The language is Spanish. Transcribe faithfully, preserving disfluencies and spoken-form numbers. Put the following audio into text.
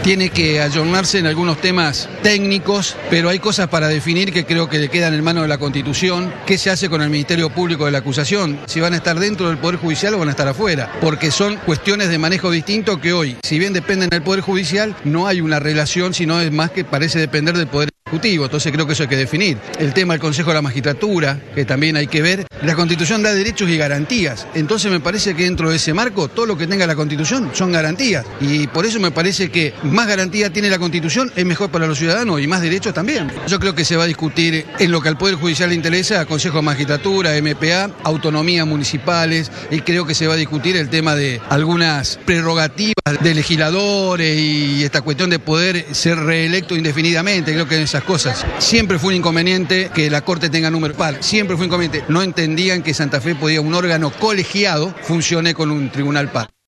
tiene que ayornarse en algunos temas técnicos, pero hay cosas para definir que creo que le quedan en manos de la Constitución. ¿Qué se hace con el Ministerio Público de la Acusación? Si van a estar dentro del Poder Judicial o van a estar afuera, porque son cuestiones de manejo distinto que hoy, si bien dependen del Poder Judicial, no hay una relación, sino es más que parece depender del Poder Ejecutivo. Entonces creo que eso hay que definir. El tema del Consejo de la Magistratura, que también hay que ver. La Constitución da derechos y garantías, entonces me parece que dentro de ese marco todo lo que tenga la Constitución son garantías, y por eso me parece que más garantía tiene la Constitución es mejor para los ciudadanos y más derechos también. Yo creo que se va a discutir en lo que al Poder Judicial le interesa, Consejo de Magistratura, M P A, autonomías municipales, y creo que se va a discutir el tema de algunas prerrogativas de legisladores y esta cuestión de poder ser reelecto indefinidamente. Creo que en esas cosas siempre fue un inconveniente que la Corte tenga número par, siempre fue un inconveniente. No entendían que Santa Fe podía, un órgano colegiado, funcione con un tribunal par.